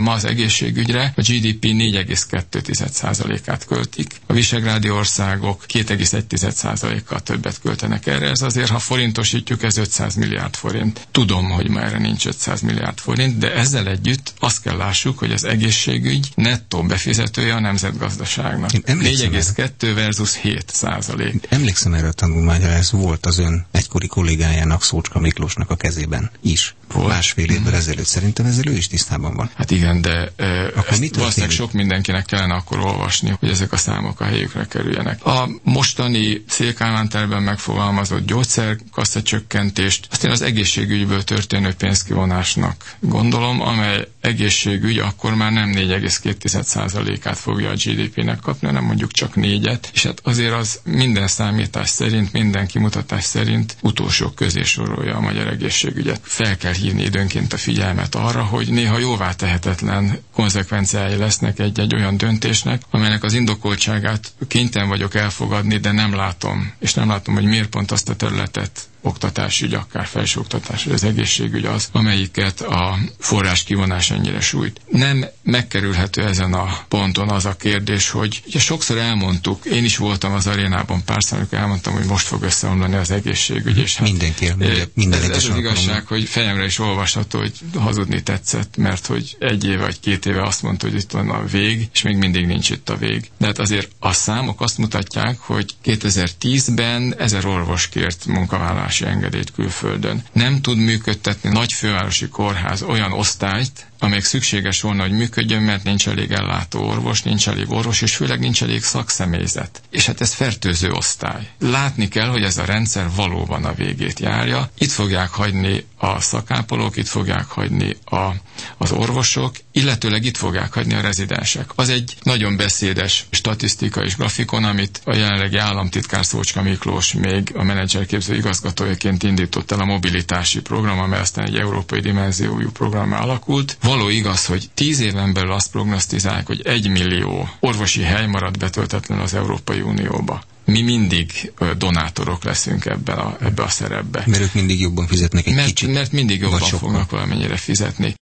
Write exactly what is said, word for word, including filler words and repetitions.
Ma az egészségügyre a gé dé pé négy egész kettő százalékát költik. A visegrádi országok két egész egy százalékkal többet költenek erre. Ez azért, ha forintosítjuk, ez ötszáz milliárd forint. Tudom, hogy ma erre nincs ötszáz milliárd forint, de ezzel együtt azt kell lássuk, hogy az egészségügy nettó befizetője a nemzetgazdaságnak. négy egész kettő versus hét százalék. Emlékszem erre a tanulmányra, ez volt az ön egykori kollégájának, Szócska Miklósnak a kezében is. Volt. Másfél évvel mm. ezelőtt. Szerintem ezzel ő is tisztában van. Hát igen, de e, valószínűleg sok mindenkinek kellene akkor olvasni, hogy ezek a számok a helyükre kerüljenek. A mostani Széll Kálmán tervben megfogalmazott gyógyszerkassa csökkentést, azt én az egészségügyből történő pénzkivonásnak gondolom, amely egészségügy akkor már nem négy egész kettő százalékát fogja a gé dé pének kapni, hanem mondjuk csak négyet, és hát azért az minden számítás szerint, minden kimutatás szerint utolsó közé sorolja a magyar egészségügyet. Fel kell hívni időnként a figyelmet arra, hogy néha jóvá tehetetlen konzekvenciái lesznek egy-egy olyan döntésnek, amelynek az indokoltságát kénytelen vagyok elfogadni, de nem látom, és nem látom, hogy miért pont azt a területet, oktatásügy, akár felsőoktatás, az egészségügy az, amelyiket a forrás kivonás ennyire sújt. Nem megkerülhető ezen a ponton az a kérdés, hogy ugye sokszor elmondtuk, én is voltam az arénában párszor, amikor elmondtam, hogy most fog összeomlani az egészségügy, és hát mindenki, minden, minden ez, ez az igazság, hogy fejemre is olvasható, hogy hazudni tetszett, mert hogy egy éve vagy két éve azt mondta, hogy itt van a vég, és még mindig nincs itt a vég. De hát azért a számok azt mutatják, hogy kétezer-tízben ezer orvos kért munkavállalás engedélyt külföldön. Nem tud működtetni nagy fővárosi kórház olyan osztályt, amelyik szükséges volna, hogy működjön, mert nincs elég ellátó orvos, nincs elég orvos, és főleg nincs elég szakszemélyzet. És hát ez fertőző osztály. Látni kell, hogy ez a rendszer valóban a végét járja. Itt fogják hagyni a szakápolók, itt fogják hagyni a, az orvosok, illetőleg itt fogják hagyni a rezidensek. Az egy nagyon beszédes statisztika és grafikon, amit a jelenlegi államtitkár Szócska Miklós még a menedzserképző igazgatójaként indított el a mobilitási program, amely aztán egy európai dimenziójú programmal alakult. Való igaz, hogy tíz éven belül azt prognosztizálják, hogy egy millió orvosi hely marad betöltetlen az Európai Unióba. Mi mindig donátorok leszünk ebben a, ebbe a szerepbe. Mert ők mindig jobban fizetnek egy mert, kicsit. Mert mindig jobban fognak valamennyire fizetni.